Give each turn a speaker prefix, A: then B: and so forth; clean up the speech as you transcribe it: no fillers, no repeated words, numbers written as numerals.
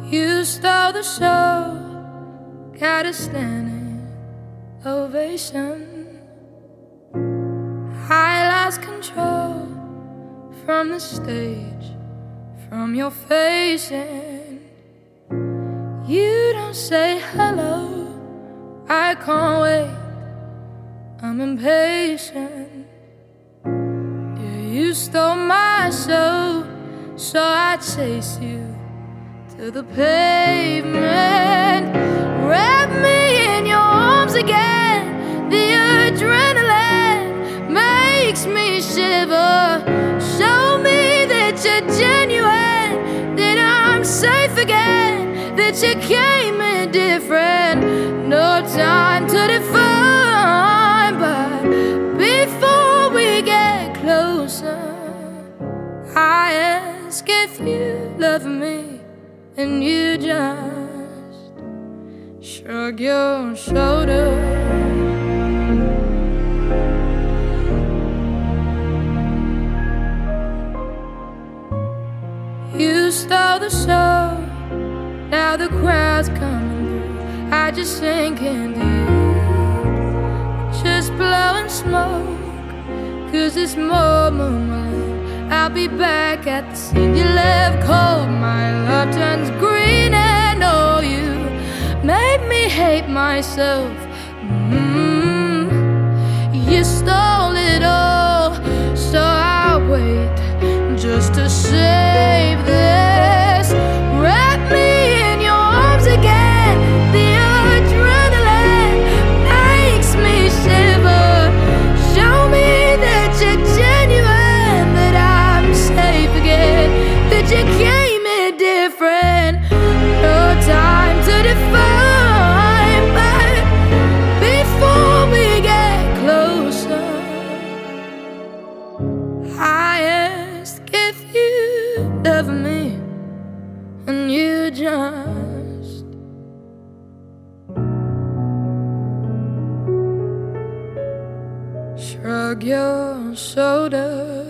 A: You stole the show, got a standing ovation. I lost control from the stage, from your face, and you don't say hello. I can't wait, I'm impatient. Yeah, you stole my show, so I chase you to the pavement. Wrap me in your arms again. The adrenaline makes me shiver. Show me that you're genuine, that I'm safe again, that you came in different. No time to define, but before we get closer, I ask if you love me, and you just shrug your shoulders. You stole the show, now the crowd's coming through. I just sink into you, just blowing smoke, 'cause it's more moonlight. I'll be back at the scene you left cold. My love turns green, and oh, you made me hate myself. You stole it all, so I'll wait just to save this. Wrap me in your arms again. The adrenaline makes me shiver. Show me that you're genuine, that I'm safe again, that you came in different. No time to define, but before we get closer, I ask if you love me, and you just shrug your shoulders.